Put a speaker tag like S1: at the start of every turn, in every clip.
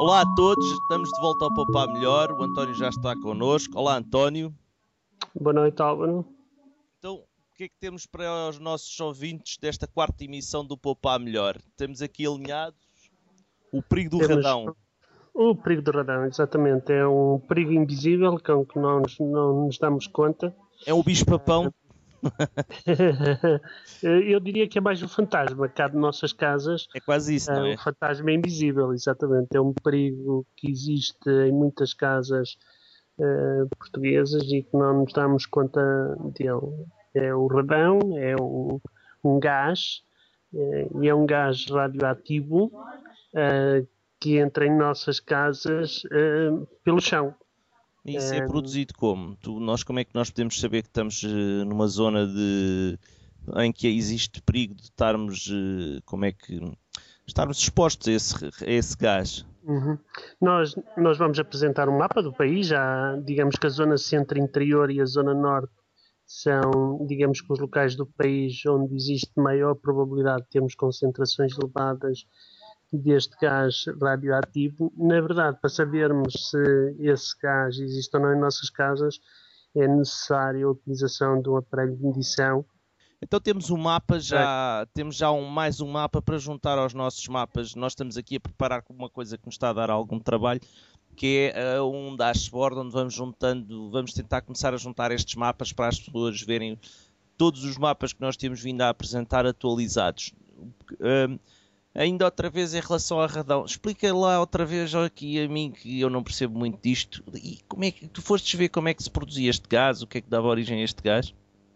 S1: Olá a todos, estamos de volta ao Poupar Melhor. O António já está connosco. Olá, António.
S2: Boa noite, Álvaro.
S1: Então, o que é que temos para os nossos ouvintes desta quarta emissão do Poupar Melhor? Temos aqui alinhados o perigo do
S2: Temos
S1: radão.
S2: o perigo do radão, exatamente. É um perigo invisível com que não nos damos conta.
S1: É o bicho-papão.
S2: Eu diria que é mais um fantasma cá de nossas casas.
S1: É quase isso, não
S2: Um
S1: é?
S2: fantasma invisível, exatamente. É um perigo que existe em muitas casas portuguesas e que não nos damos conta dele. É o radão, um gás, e é um gás radioativo que entra em nossas casas pelo chão.
S1: E isso é produzido como? Nós como é que nós podemos saber que estamos numa zona em que existe perigo de estarmos, estarmos expostos a esse gás?
S2: Uhum. Nós vamos apresentar um mapa do país. Já digamos que a zona centro-interior e a zona norte são, digamos que os locais do país onde existe maior probabilidade de termos concentrações elevadas deste gás radioativo. Na verdade, para sabermos se esse gás existe ou não em nossas casas, é necessária a utilização de um aparelho de medição.
S1: Então temos um mapa temos já mais um mapa para juntar aos nossos mapas. Nós estamos aqui a preparar uma coisa que nos está a dar algum trabalho, que é um dashboard onde vamos tentar começar a juntar estes mapas para as pessoas verem todos os mapas que nós temos vindo a apresentar atualizados. Ainda outra vez em relação a radão, explica lá outra vez aqui a mim, que eu não percebo muito disto. E como é que tu fostes ver como é que se produzia este gás? O que é que dava origem a este gás?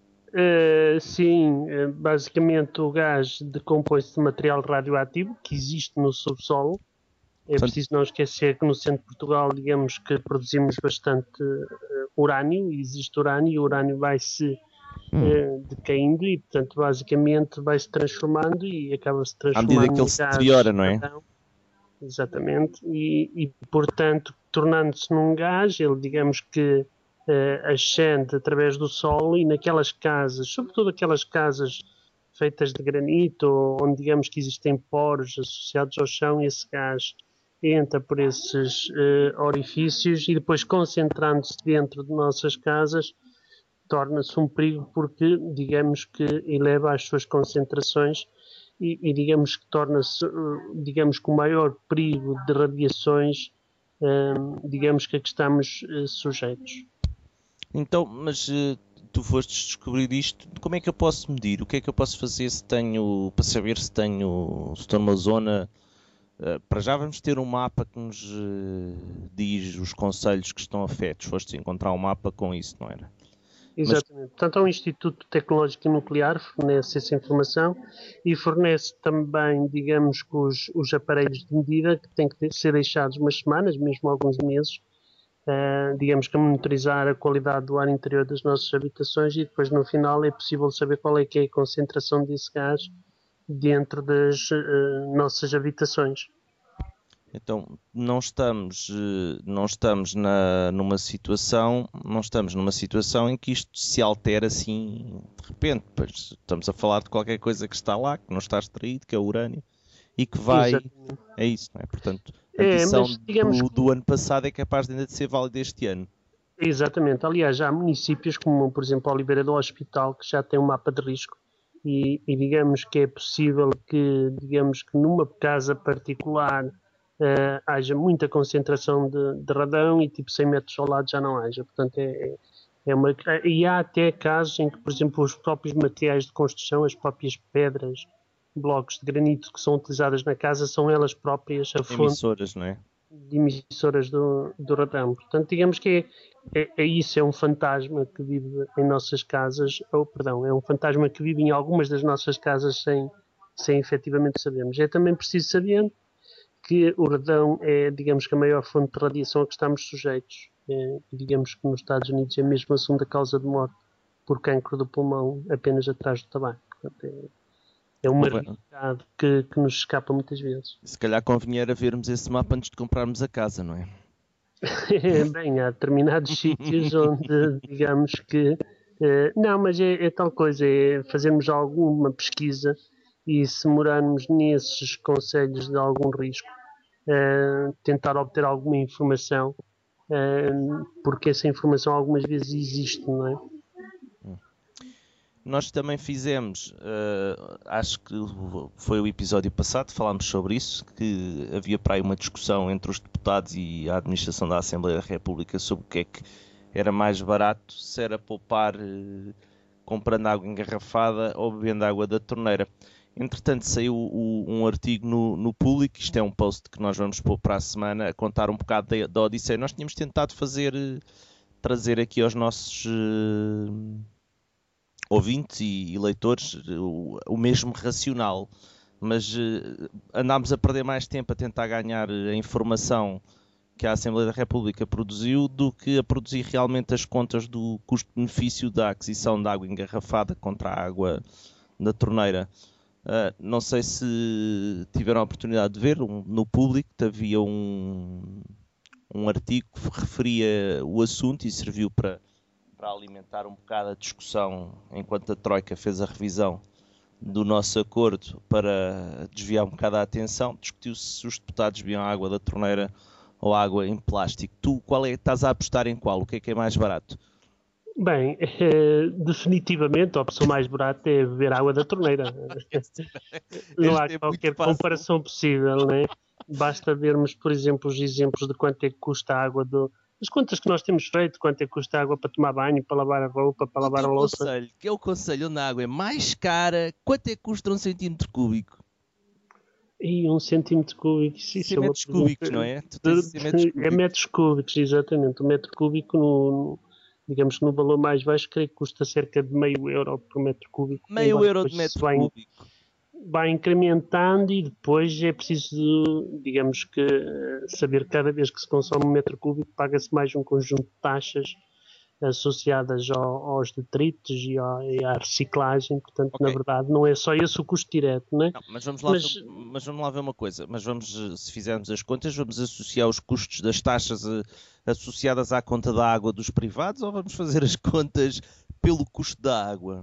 S2: Sim, basicamente o gás decompõe-se de material radioativo que existe no subsolo. É
S1: Portanto,
S2: preciso não esquecer que no centro de Portugal, digamos que produzimos bastante urânio, existe urânio, e o urânio vai-se decaindo e, portanto, basicamente vai-se transformando e acaba-se
S1: à medida
S2: transformando
S1: que ele
S2: em
S1: se
S2: gás
S1: deteriora, não é?
S2: radão. Exatamente, portanto, tornando-se num gás, ele digamos que ascende através do solo e naquelas casas, sobretudo aquelas casas feitas de granito, ou onde digamos que existem poros associados ao chão, esse gás entra por esses orifícios e depois concentrando-se dentro de nossas casas, torna-se um perigo porque digamos que eleva as suas concentrações digamos que torna-se, digamos que o maior perigo de radiações, digamos que a que estamos sujeitos.
S1: Então, mas tu foste descobrir isto, como é que eu posso medir? O que é que eu posso fazer para saber se estou numa zona. Para já vamos ter um mapa que nos diz os concelhos que estão afetos. Foste encontrar um mapa com isso, não era? Mas
S2: Exatamente. Portanto, o Instituto Tecnológico e Nuclear fornece essa informação e fornece também, digamos, que os aparelhos de medida que têm que ser deixados umas semanas, mesmo alguns meses, digamos que a monitorizar a qualidade do ar interior das nossas habitações e depois no final é possível saber qual é que é a concentração desse gás dentro das nossas habitações.
S1: então não estamos numa situação em que isto se altera assim de repente. Pois estamos a falar de qualquer coisa que está lá, que não está extraído, que é o urânio, e que vai.
S2: Exatamente.
S1: É isso, não é? Portanto, a medição
S2: Mas digamos que
S1: do ano passado é capaz de ainda de ser válida este ano.
S2: exatamente. Aliás, já há municípios como, por exemplo, a Oliveira do Hospital, que já tem um mapa de risco digamos que é possível que, digamos que numa casa particular haja muita concentração de radão e tipo 100 metros ao lado já não haja. Portanto, e há até casos em que, por exemplo, os próprios materiais de construção, as próprias pedras, blocos de granito que são utilizadas na casa, são elas próprias a fonte
S1: Emissoras, não é?
S2: de emissoras do radão. Portanto, digamos que isso, é um fantasma que vive em nossas casas, ou perdão, é um fantasma que vive em algumas das nossas casas sem efetivamente sabermos. É também preciso saber que o radão é, digamos que a maior fonte de radiação a que estamos sujeitos. Digamos que nos Estados Unidos é mesmo a segunda causa de morte por cancro do pulmão, apenas atrás do tabaco. Portanto, é uma realidade que nos escapa muitas vezes.
S1: Se calhar convinha era vermos esse mapa antes de comprarmos a casa, não é?
S2: Bem, há determinados sítios onde, digamos que. Não, mas é tal coisa, é fazermos alguma pesquisa e se morarmos nesses concelhos de algum risco, tentar obter alguma informação, porque essa informação algumas vezes existe, não é?
S1: Nós também fizemos, acho que foi o episódio passado, falámos sobre isso, que havia para aí uma discussão entre os deputados e a administração da Assembleia da República sobre o que é que era mais barato, se era poupar comprando água engarrafada ou bebendo água da torneira. Entretanto, saiu um artigo no Público, isto é um post que nós vamos pôr para a semana, a contar um bocado da Odisseia. Nós tínhamos tentado trazer aqui aos nossos ouvintes e leitores o mesmo racional, mas andámos a perder mais tempo a tentar ganhar a informação que a Assembleia da República produziu do que a produzir realmente as contas do custo-benefício da aquisição de água engarrafada contra a água da torneira. Não sei se tiveram a oportunidade de ver, no Público havia um artigo que referia o assunto e serviu para alimentar um bocado a discussão enquanto a Troika fez a revisão do nosso acordo, para desviar um bocado a atenção. Discutiu-se se os deputados bebiam água da torneira ou água em plástico. Tu, estás a apostar em qual? O que é mais barato?
S2: Bem, definitivamente a opção mais barata é beber água da torneira. Não há qualquer comparação possível, né? Basta vermos, por exemplo, os exemplos de quanto é que custa a água as contas que nós temos feito, quanto é que custa a água para tomar banho, para lavar a roupa, para lavar a louça.
S1: Que é o conselho onde a água é mais cara, quanto é que custa 1 centímetro cúbico?
S2: E 1 centímetro cúbico, isso é
S1: metros cúbicos, não é?
S2: É metros cúbicos, exatamente. O metro cúbico, digamos que no valor mais baixo, creio que custa cerca de €0,5 por metro cúbico.
S1: €0,5 de metro cúbico.
S2: Vai incrementando e depois é preciso, digamos que, saber que cada vez que se consome 1 metro cúbico paga-se mais um conjunto de taxas associadas aos detritos e à reciclagem. Portanto, na verdade, não é só esse o custo direto, não é?
S1: Não, mas vamos lá ver uma coisa. Mas se fizermos as contas, vamos associar os custos das taxas associadas à conta da água dos privados, ou vamos fazer as contas pelo custo da água?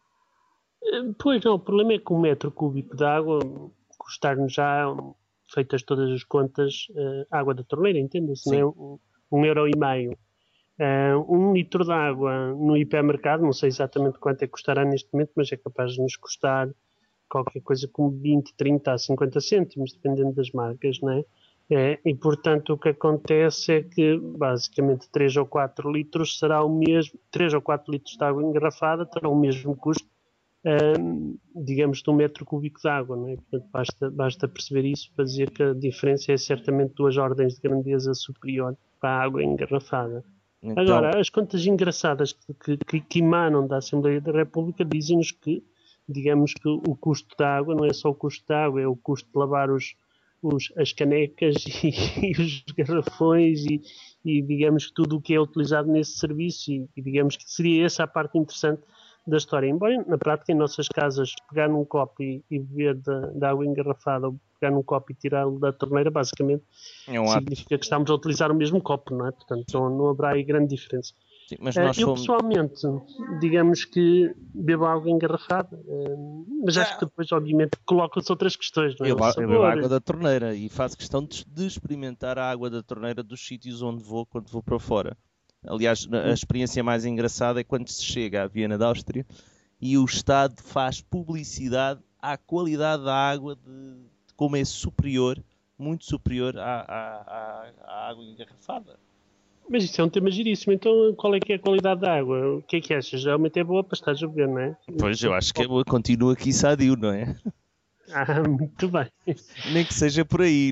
S2: Pois não, o problema é que 1 metro cúbico de água custar-nos já, feitas todas as contas, água da torneira, entende-se, não é? €1,5. 1 litro de água no hipermercado, não sei exatamente quanto é que custará neste momento, mas é capaz de nos custar qualquer coisa como 20, 30 a 50 cêntimos, dependendo das marcas, não é? E portanto o que acontece é que basicamente 3 ou 4 litros será o mesmo, 3 ou 4 litros de água engarrafada terão o mesmo custo, digamos, de 1 metro cúbico de água, não é? Portanto, basta perceber isso para dizer que a diferença é certamente 2 ordens de grandeza superior para a água engarrafada. Então, agora, as contas engraçadas que emanam da Assembleia da República dizem-nos que, digamos que o custo da água não é só o custo da água, é o custo de lavar as canecas e os garrafões e digamos tudo o que é utilizado nesse serviço e digamos que seria essa a parte interessante da história. Embora na prática em nossas casas pegar num copo e beber da água engarrafada ou pegar num copo e tirá-lo da torneira, basicamente significa que estamos a utilizar o mesmo copo, não é? Portanto, não haverá aí grande diferença.
S1: Sim, mas
S2: pessoalmente, digamos que bebo água engarrafada, mas acho que depois, obviamente, colocam-se outras questões, não é?
S1: Eu bebo água da torneira e faço questão de experimentar a água da torneira dos sítios onde vou, quando vou para fora. Aliás, a experiência mais engraçada é quando se chega à Viena da Áustria e o Estado faz publicidade à qualidade da água, de como é superior, muito superior à água engarrafada.
S2: Mas isso é um tema giríssimo. Então, qual é que é a qualidade da água? O que é que achas? Realmente é boa para estar a beber, não é?
S1: Pois, eu acho que é boa. Continua aqui sadio, não é?
S2: Muito bem.
S1: Nem que seja por aí,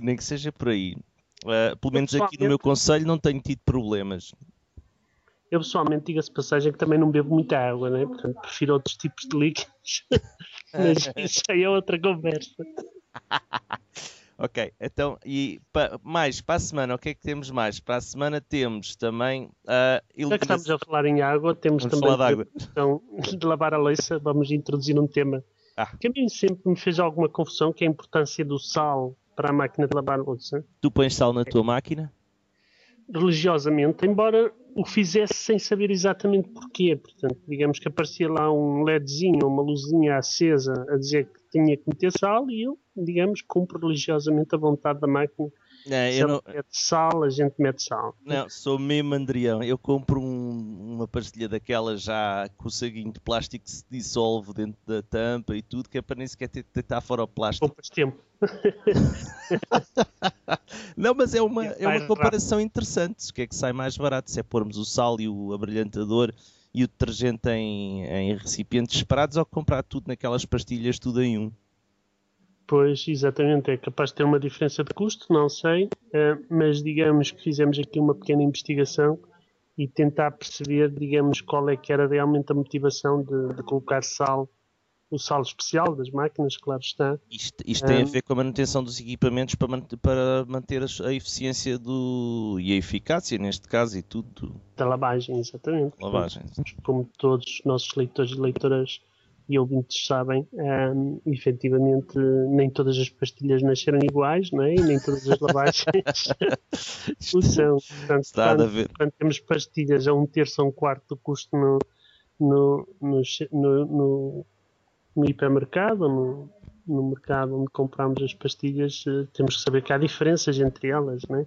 S1: pelo menos aqui no meu concelho não tenho tido problemas.
S2: Eu pessoalmente, diga-se de passagem, que também não bebo muita água, né? Portanto, prefiro outros tipos de líquidos. Mas isso aí é outra conversa.
S1: Ok, então, e para a semana, o que é que temos mais? Para a semana temos também
S2: Já que estamos a falar em água, temos também a questão de lavar a louça. Vamos introduzir um tema que a mim sempre me fez alguma confusão, que é a importância do sal para a máquina de lavar a louça.
S1: Tu pões sal na tua máquina?
S2: Religiosamente, embora o fizesse sem saber exatamente porquê. Portanto, digamos que aparecia lá um LEDzinho, uma luzinha acesa a dizer que tinha que meter sal e eu, digamos, cumpro religiosamente a vontade da máquina
S1: É,
S2: Se
S1: eu
S2: ele
S1: não,
S2: mete sal, a gente mete sal.
S1: não, sou mesmo Andrião. Eu compro uma pastilha daquelas já com o saguinho de plástico que se dissolve dentro da tampa e tudo, que é para nem sequer tentar fora o plástico.
S2: Poupas tempo.
S1: Não, mas é uma,
S2: É
S1: é uma
S2: mais rápido.
S1: comparação interessante. O que é que sai mais barato? Se é pormos o sal e o abrilhantador e o detergente em recipientes separados ou comprar tudo naquelas pastilhas, tudo em um?
S2: Pois, exatamente, é capaz de ter uma diferença de custo, não sei, mas digamos que fizemos aqui uma pequena investigação e tentar perceber, digamos, qual é que era realmente a motivação de colocar sal, o sal especial das máquinas, claro está,
S1: Isto tem a
S2: um,
S1: ver com a manutenção dos equipamentos para manter a eficiência e a eficácia, neste caso, e tudo,
S2: da lavagem, exatamente. Portanto,
S1: lavagens.
S2: como todos os nossos leitores e leitoras e ouvintes sabem, efetivamente nem todas as pastilhas nasceram iguais, não é? E nem todas as lavagens o
S1: Isto
S2: são. Portanto,
S1: está a ver.
S2: quando temos pastilhas a um terço ou um quarto do custo no, no, no, no hipermercado, no mercado onde compramos as pastilhas, temos que saber que há diferenças entre elas, não é?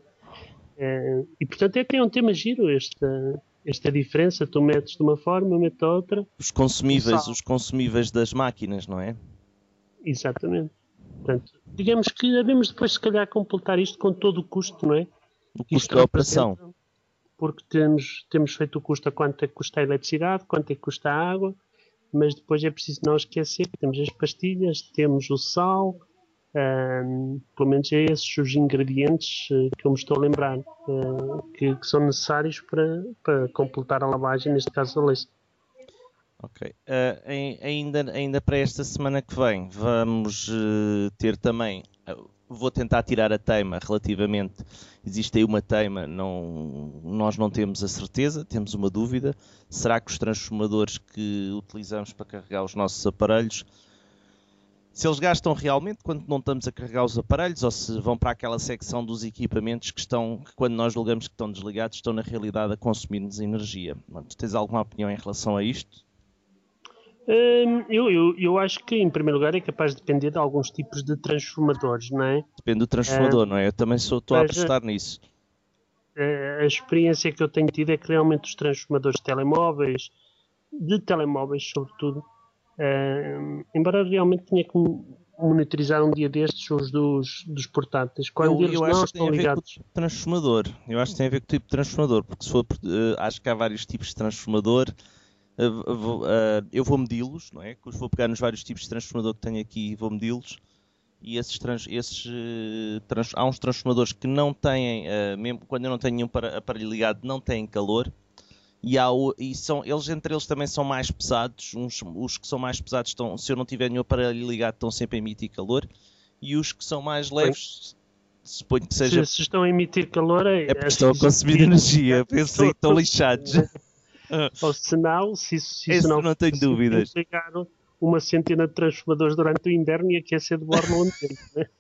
S2: E portanto é um tema giro esta diferença. Tu metes de uma forma, eu meto de outra. O
S1: Os
S2: sal,
S1: consumíveis das máquinas, não é?
S2: exatamente. Portanto, digamos que devemos depois, se calhar, completar isto com todo o custo, não é?
S1: O
S2: Que isto
S1: custo da operação.
S2: representa, porque temos feito o custo a quanto é que custa a eletricidade, quanto é que custa a água, mas depois é preciso não esquecer que temos as pastilhas, temos o sal, pelo menos é esses os ingredientes que eu me estou a lembrar, que são necessários para completar a lavagem, neste caso da leite.
S1: Ok. Ainda para esta semana que vem, vamos ter também. Vou tentar tirar a teima relativamente. Existe aí uma teima, nós não temos a certeza, temos uma dúvida. Será que os transformadores que utilizamos para carregar os nossos aparelhos, se eles gastam realmente quando não estamos a carregar os aparelhos ou se vão para aquela secção dos equipamentos que quando nós julgamos que estão desligados, estão na realidade a consumir-nos energia? Tu tens alguma opinião em relação a isto?
S2: Eu acho que, em primeiro lugar, é capaz de depender de alguns tipos de transformadores, não é?
S1: Depende do
S2: Um,
S1: transformador, não é? Eu também estou a
S2: mas
S1: apostar nisso.
S2: a experiência que eu tenho tido é que realmente os transformadores de telemóveis sobretudo, embora realmente tenha que monitorizar um dia destes os dos portáteis, quando eles
S1: Eu
S2: não
S1: acho que tem
S2: estão
S1: a ver com o
S2: ligados.
S1: tipo de transformador. Eu acho que tem a ver com o tipo de transformador, porque se for, acho que há vários tipos de transformador. Eu vou medi-los, não é? Vou pegar nos vários tipos de transformador que tenho aqui e vou medi-los. E há uns transformadores que não têm, mesmo quando eu não tenho nenhum aparelho ligado, não têm calor. Entre eles também são mais pesados. Os que são mais pesados se eu não tiver nenhum aparelho ligado, estão sempre a emitir calor. E os que são mais
S2: Bem,
S1: leves, suponho que seja.
S2: se estão a emitir calor,
S1: É porque
S2: acho
S1: estão
S2: que
S1: a
S2: isso
S1: consumir
S2: devia
S1: energia.
S2: estão
S1: Pensei
S2: a
S1: que estão
S2: consumir,
S1: lixados.
S2: não é? Ou se não, se isso
S1: Esse
S2: não
S1: não tenho
S2: fosse, tínhamos
S1: dúvidas.
S2: ligado uma centena de transformadores durante o inverno e aquecer de borla onde tem, não é?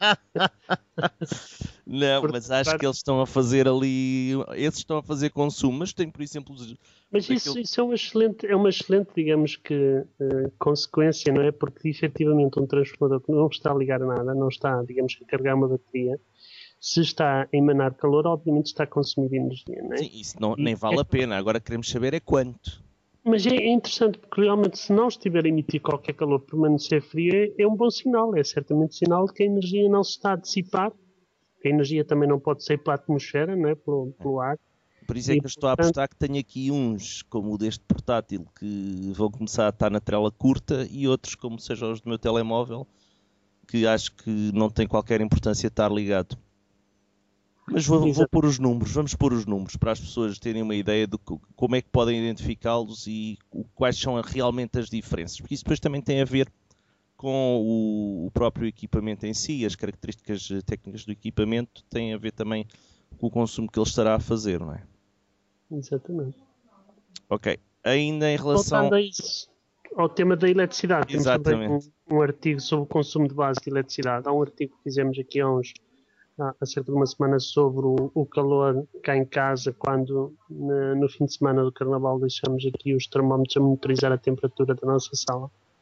S1: Não, mas acho que
S2: Portanto,
S1: eles estão a fazer ali. Esses estão a fazer consumo, mas tem, por exemplo,
S2: mas
S1: daquele.
S2: isso é uma excelente, digamos que, consequência, não é? Porque efetivamente um transformador que não está a ligar a nada, não está, digamos, a carregar uma bateria, se está a emanar calor, obviamente está a consumir energia, não é?
S1: Sim, isso não,
S2: E
S1: nem vale a pena. Agora queremos saber é quanto.
S2: mas é interessante porque realmente se não estiver a emitir qualquer calor, permanecer frio é um bom sinal, é certamente sinal de que a energia não se está a dissipar, que a energia também não pode sair pela atmosfera, não é? Pelo ar,
S1: Por isso é
S2: e
S1: que eu estou a
S2: portanto,
S1: apostar que tenho aqui uns, como o deste portátil, que vão começar a estar na tela curta e outros, como sejam os do meu telemóvel, que acho que não tem qualquer importância estar ligado. Mas vou pôr os números, vamos pôr os números para as pessoas terem uma ideia de como é que podem identificá-los e quais são realmente as diferenças. Porque isso depois também tem a ver com o próprio equipamento em si, as características técnicas do equipamento têm a ver também com o consumo que ele estará a fazer, não é?
S2: exatamente.
S1: Ok. Ainda em relação.
S2: Voltando a isso, ao tema da eletricidade, temos também
S1: Exatamente.
S2: um artigo sobre o consumo de base de eletricidade. Há um artigo que fizemos aqui há cerca de uma semana sobre o calor cá em casa, quando no fim de semana do Carnaval deixamos aqui os termómetros a monitorizar a temperatura da nossa sala.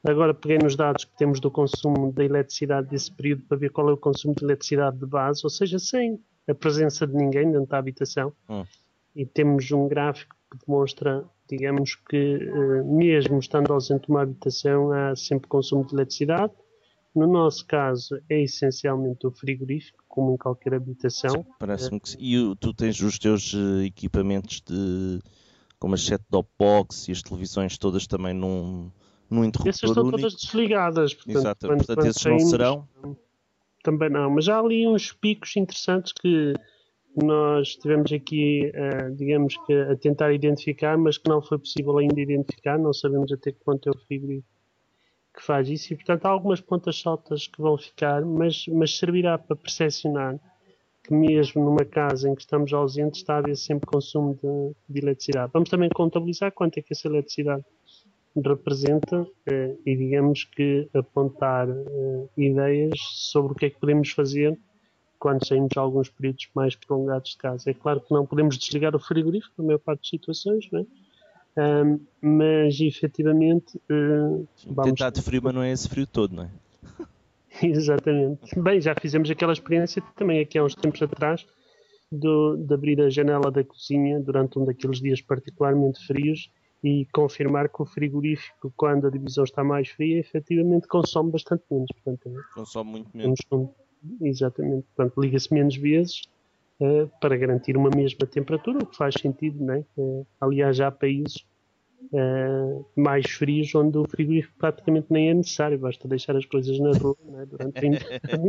S2: Agora peguei nos dados que temos do consumo da eletricidade desse período para ver qual é o consumo de eletricidade de base, ou seja, sem a presença de ninguém dentro da habitação. E temos um gráfico que demonstra, digamos que mesmo estando ausente de uma habitação, há sempre consumo de eletricidade. No nosso caso, é essencialmente o frigorífico, como em qualquer habitação.
S1: Parece-me que sim. E tu tens os teus equipamentos como as set-top box e as televisões todas também num interruptor
S2: Essas estão
S1: único.
S2: todas desligadas. Portanto,
S1: Exato, portanto esses não
S2: saímos,
S1: serão.
S2: também não. Mas há ali uns picos interessantes que nós estivemos aqui, digamos que, a tentar identificar, mas que não foi possível ainda identificar. Não sabemos até que ponto é o frigorífico que faz isso. E, portanto, há algumas pontas soltas que vão ficar, mas servirá para percepcionar que mesmo numa casa em que estamos ausentes está a haver sempre consumo de eletricidade. Vamos também contabilizar quanto é que essa eletricidade representa e digamos que apontar ideias sobre o que é que podemos fazer quando saímos de alguns períodos mais prolongados de casa. É claro que não podemos desligar o frigorífico na maior parte das situações, não é? Mas efetivamente
S1: Vamos tentar de frio, mas não é esse frio todo, não é?
S2: Exatamente. Bem, já fizemos aquela experiência também aqui há uns tempos atrás de abrir a janela da cozinha durante um daqueles dias particularmente frios e confirmar que o frigorífico, quando a divisão está mais fria, efetivamente consome bastante menos. Portanto,
S1: consome muito menos.
S2: Exatamente. Portanto, liga-se menos vezes para garantir uma mesma temperatura, o que faz sentido, não é? Aliás, há países mais frios onde o frigorífico praticamente nem é necessário, basta deixar as coisas na rua, não é? Durante 20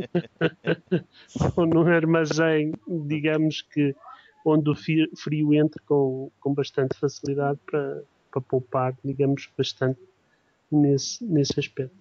S2: ou num armazém, digamos que onde o frio entra com bastante facilidade para poupar, digamos, bastante nesse aspecto.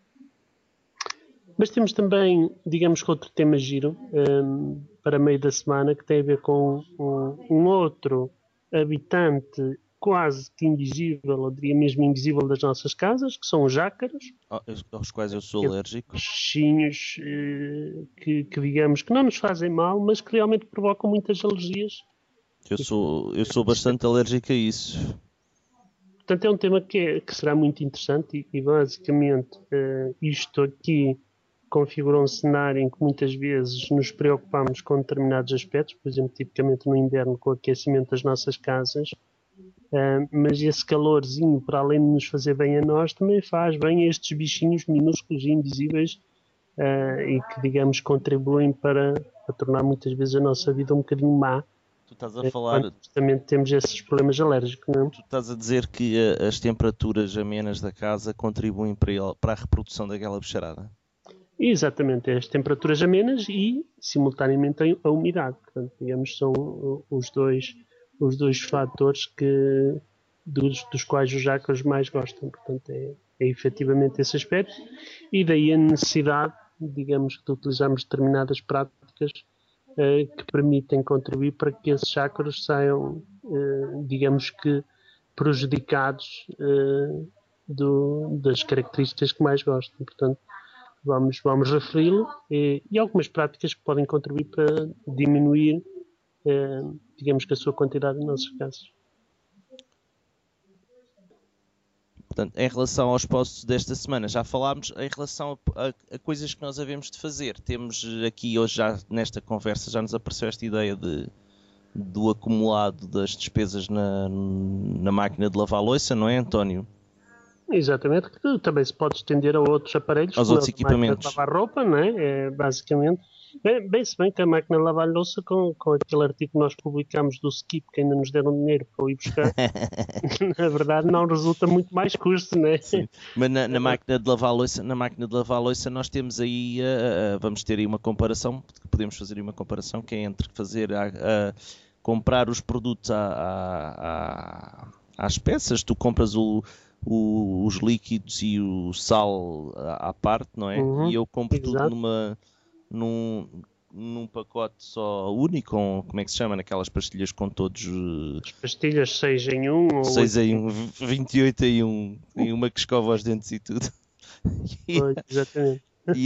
S2: Mas temos também, digamos que outro tema giro para meio da semana que tem a ver com um outro habitante quase que invisível, ou diria mesmo invisível das nossas casas, que são os ácaros.
S1: Aos quais eu sou alérgico.
S2: Bichinhos que digamos que não nos fazem mal, mas que realmente provocam muitas alergias.
S1: Eu sou bastante alérgico a isso.
S2: Portanto, é um tema que será muito interessante e basicamente isto aqui configura um cenário em que muitas vezes nos preocupamos com determinados aspectos, por exemplo, tipicamente no inverno com o aquecimento das nossas casas, mas esse calorzinho, para além de nos fazer bem a nós, também faz bem a estes bichinhos minúsculos e invisíveis e que, digamos, contribuem para tornar muitas vezes a nossa vida um bocadinho má.
S1: Tu estás a falar...
S2: Justamente temos esses problemas alérgicos, não é?
S1: Tu estás a dizer que as temperaturas amenas da casa contribuem para a reprodução daquela bicharada?
S2: Exatamente, as temperaturas amenas e, simultaneamente, a umidade. Portanto, digamos, são os dois fatores dos quais os ácaros mais gostam. Portanto, é efetivamente esse aspecto. E daí a necessidade, digamos, de utilizarmos determinadas práticas que permitem contribuir para que esses ácaros saiam, digamos que, prejudicados das características que mais gostam. Portanto, vamos referi-lo e algumas práticas que podem contribuir para diminuir, digamos que a sua quantidade nas nossas casas.
S1: Portanto, em relação aos posts desta semana, já falámos em relação a coisas que nós havemos de fazer. Temos aqui hoje, já nesta conversa, já nos apareceu esta ideia do acumulado das despesas na máquina de lavar louça, não é, António?
S2: Exatamente, que também se pode estender a outros aparelhos,
S1: aos outros equipamentos.
S2: De lavar roupa, não é? Basicamente. Se bem que a máquina de lavar louça, com aquele artigo que nós publicamos do Skip, que ainda nos deram dinheiro para o ir buscar, na verdade não resulta muito mais custo, não é?
S1: Sim. Mas na máquina de lavar louça, nós temos aí, vamos ter aí uma comparação, podemos fazer aí uma comparação, que é entre comprar os produtos às peças, tu compras os líquidos e o sal à parte, não é? E eu compro tudo num pacote só único, como é que se chama? Naquelas pastilhas com todos...
S2: As pastilhas 6 em 1 ou
S1: 6 em 1, 28 em 1, e uma que escova os dentes e tudo.
S2: Exatamente.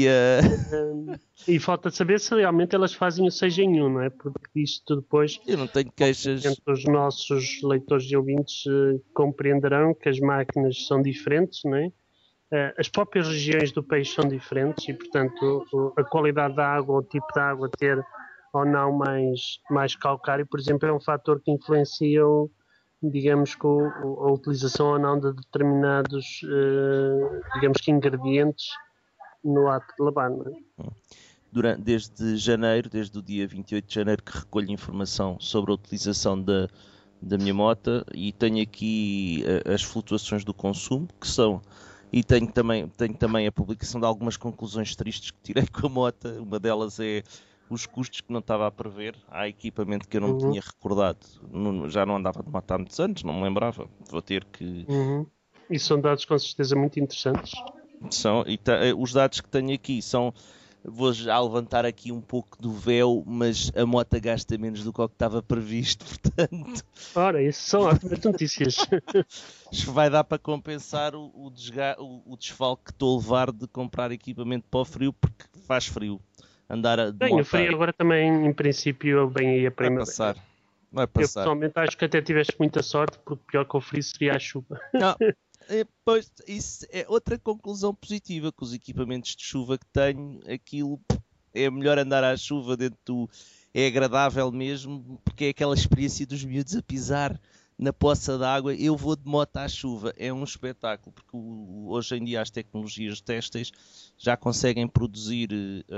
S2: E falta saber se realmente elas fazem o 6 em 1, não é? Porque isto depois...
S1: Eu não tenho queixas.
S2: Os nossos leitores e ouvintes compreenderão que as máquinas são diferentes, não é? as próprias regiões do país são diferentes e, portanto, a qualidade da água, o tipo de água ter ou não mais calcário, por exemplo, é um fator que influencia, digamos, com a utilização ou não de determinados, digamos que ingredientes no ato de lavar. Não é?
S1: Desde o dia 28 de janeiro que recolho informação sobre a utilização da minha moto e tenho aqui as flutuações do consumo, que são, e tenho também a publicação de algumas conclusões tristes que tirei com a moto. Uma delas é os custos que não estava a prever. Há equipamento que eu não tinha recordado, já não andava de moto há muitos anos, não me lembrava, vou ter que...
S2: E são dados com certeza muito interessantes.
S1: Os dados que tenho aqui são... Vou já levantar aqui um pouco do véu, mas a moto gasta menos do que o que estava previsto, portanto...
S2: Ora, isso são ótimas notícias.
S1: Vai dar para compensar o desfalque que estou a levar de comprar equipamento para o frio, porque faz frio.
S2: Bem, o frio agora também, em princípio, vem aí a primavera.
S1: Vai passar.
S2: Eu pessoalmente acho que até tiveste muita sorte, porque pior que o frio seria a chuva.
S1: Não. Pois, isso é outra conclusão positiva, que os equipamentos de chuva que tenho, aquilo é melhor andar à chuva é agradável mesmo, porque é aquela experiência dos miúdos a pisar na poça d'água. Eu vou de moto à chuva, é um espetáculo, porque hoje em dia as tecnologias têxteis já conseguem produzir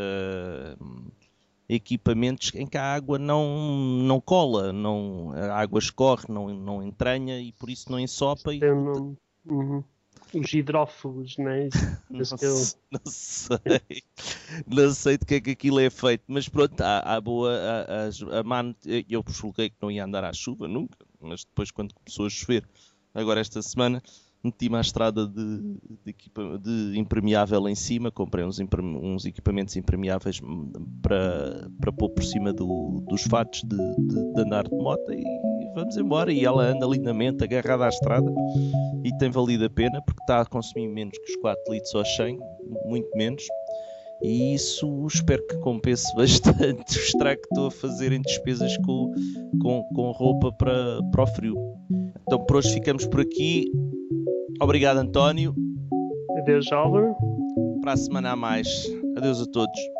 S1: equipamentos em que a água não cola, a água escorre, não entranha e por isso não ensopa.
S2: Os hidrófugos, não é?
S1: Não sei de que é que aquilo é feito, mas pronto, eu julguei que não ia andar à chuva nunca, mas depois quando começou a chover, agora esta semana, meti-me à estrada de impermeável em cima, comprei uns equipamentos impermeáveis para pôr por cima dos fatos de andar de moto e vamos embora. E ela anda lindamente agarrada à estrada e tem valido a pena porque está a consumir menos que os 4 litros ao 100, muito menos. E isso espero que compense bastante o estrago que estou a fazer em despesas com roupa para o frio. Então por hoje ficamos por aqui. Obrigado, António.
S2: Adeus, Álvaro.
S1: Para a semana a mais. Adeus a todos.